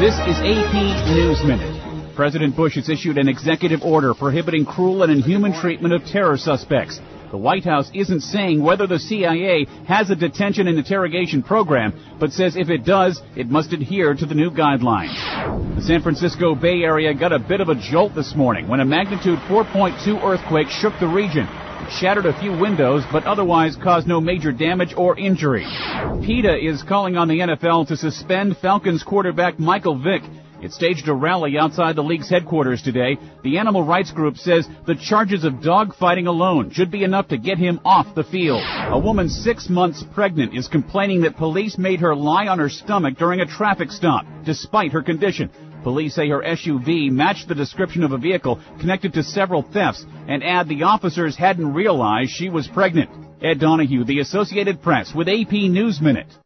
This is AP News Minute. President Bush has issued an executive order prohibiting cruel and inhuman treatment of terror suspects. The White House isn't saying whether the CIA has a detention and interrogation program, but says if it does, it must adhere to the new guidelines. The San Francisco Bay Area got a bit of a jolt this morning when a magnitude 4.2 earthquake shook the region. It shattered a few windows, but otherwise caused no major damage or injury. PETA is calling on the NFL to suspend Falcons quarterback Michael Vick. It staged a rally outside the league's headquarters today. The animal rights group says the charges of dogfighting alone should be enough to get him off the field. A woman 6 months pregnant is complaining that police made her lie on her stomach during a traffic stop, despite her condition. Police say her SUV matched the description of a vehicle connected to several thefts and add the officers hadn't realized she was pregnant. Ed Donahue, The Associated Press, with AP News Minute.